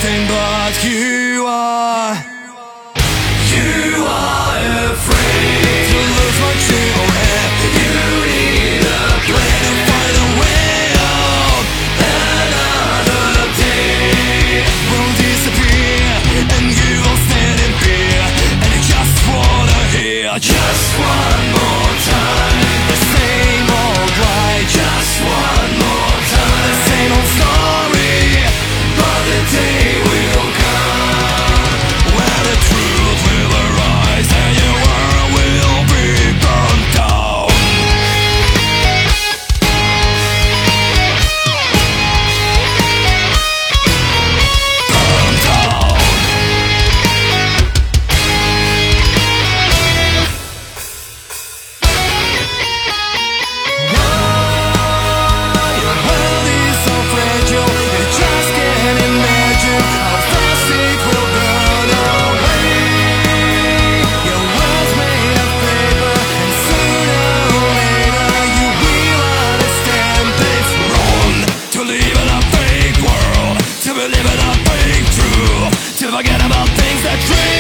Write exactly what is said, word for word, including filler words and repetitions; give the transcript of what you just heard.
nothing but you are. You are afraid to lose what you have. You need a plan to find a way out. Another day will disappear, and you will stand in fear, and you just wanna hear just one more time the same old lie, just one more time the same old story. But the day will come when the truth will arise, and your world will be burnt down. Burnt down. Your world is so fragile, you just can't imagine how fast it will burn away. Your world's made of paper, and sooner or later you will understand that it's wrong to live in a fake world, to believe in a fake truth, to forget about things that dream.